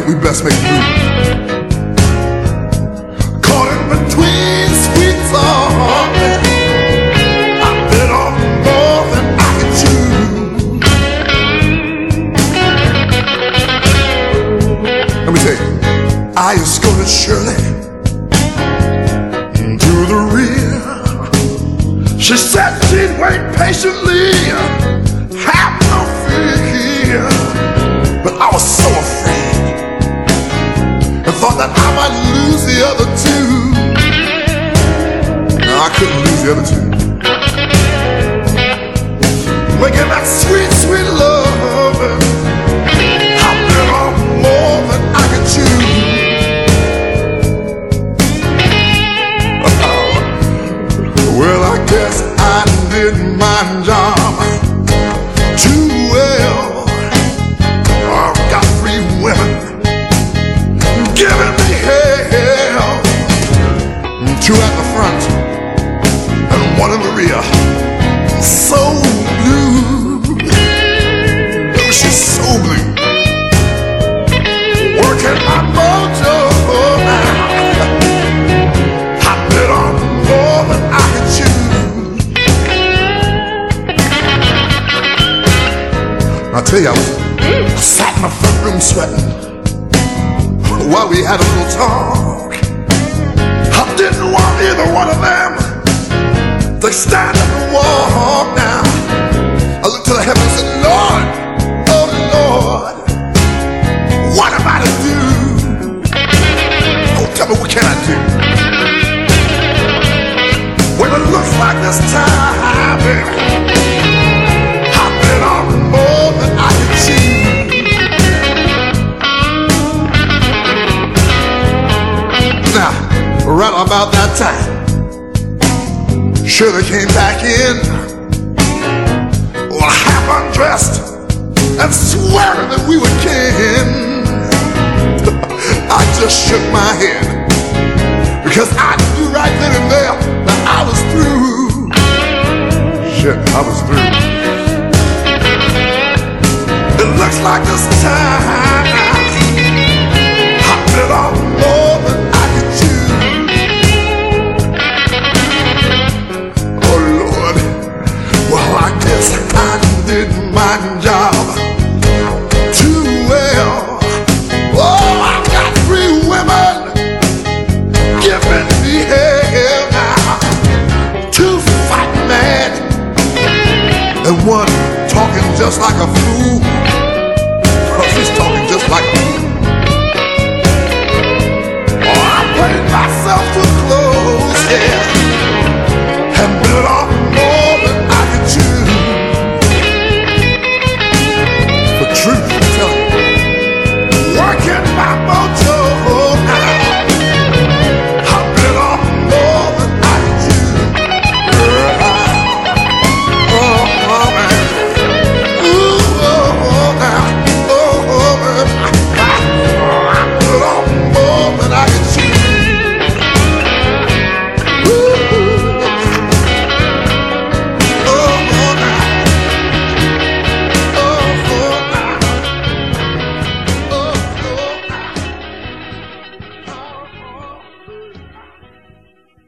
we best make a move. Caught in between sweet talk, I bit off more than I could chew. Let me tell you, I escorted Shirley to the rear. She said she'd wait patiently, have no fear. But I was so afraid and thought that I might lose the other two. No, I couldn't lose the other two. Making that sweet, sweet love, I bit off more than I could chew. Well, I guess I did my job too well. I've got 3 women giving me hell, 2 at the front and 1 in the rear. So blue, oh, she's so blue. Working my mojo now. I bit on more than I could chew. I tell you, I sat in the front room sweating while we had a little talk. I didn't want either one of them to stand up and walk now. I looked to the heavens and said, Lord, oh Lord, what am I to do? Oh, tell me, what can I do? When it looks like this time, baby, I've been on more than I can chew. Now, right about that time, Shirley came back in, well, half undressed and swearing that we were kin. I just shook my head because I knew right then and there that I was through. Shit, I was through. It looks like this time I bit off more than I could chew. Oh Lord, well I guess I did my job too well. Oh, I got 3 women giving me hell now, 2 fighting mad and 1 talking just like a fool. She's talking just like a fool. Oh, I played myself to